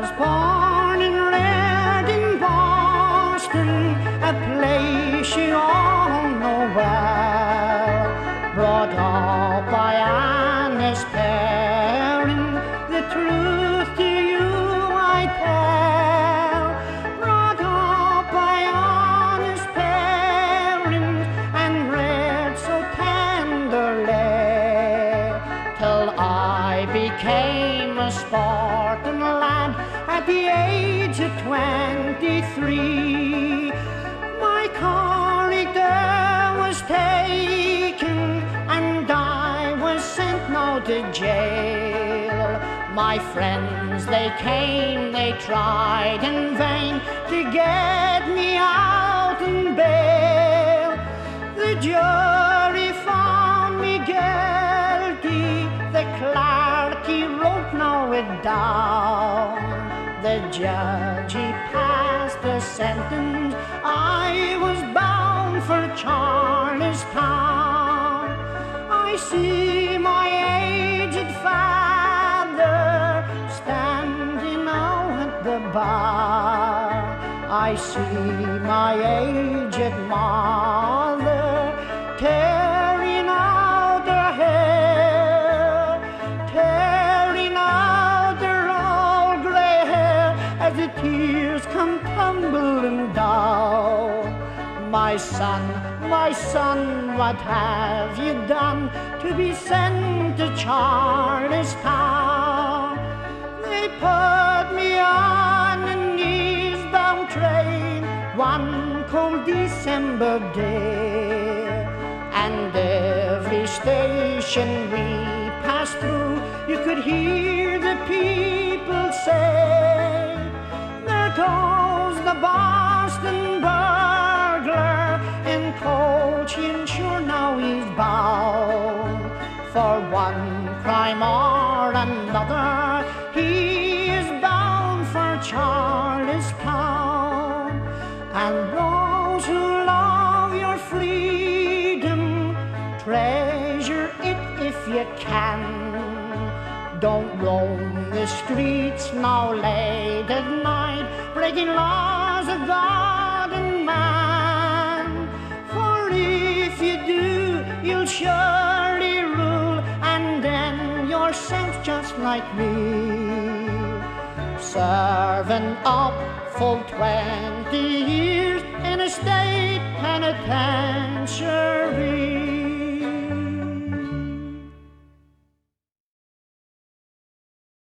was born and reared in Boston, a place you all know well. Brought up by honest parents, the truth to you I tell. Brought up by honest parents and reared so tenderly, till I became a Spartan lad at the age of 23. My character was taken and I was sent now to jail. My friends, they came, they tried in vain to get me out on bail. The jury found me guilty, the clerk he wrote now it down. The judge he passed the sentence, I was bound for Charlestown. I see my aged father standing out at the bar. I see my aged mother tearing out her hair, tearing out her old gray hair as the tears come tumbling down. My son, what have you done to be sent to Charlestown? They put me on an eastbound train one cold December day, and every station we passed through, you could hear the people say, "There goes the Boston burglar, in Colchian sure now he's bound. For one crime or another, he is bound for Charlestown." And those who love your freedom, treasure it if you can. Don't roam the streets now late at night, breaking laws of God and man. For if you do, you'll surely rule and end yourself just like me, serving up full 20 years in a state penitentiary.